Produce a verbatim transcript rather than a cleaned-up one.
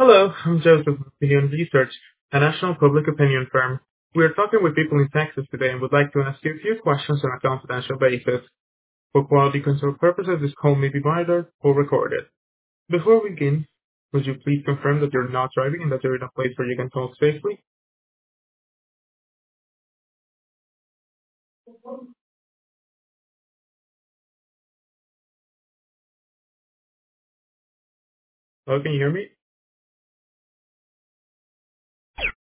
Hello, I'm Joseph of Opinion Research, a national public opinion firm. We are talking with people in Texas today and would like to ask you a few questions on a confidential basis. For quality control purposes, this call may be monitored or recorded. Before we begin, would you please confirm that you're not driving and that you're in a place where you can talk safely? Hello, can you hear me?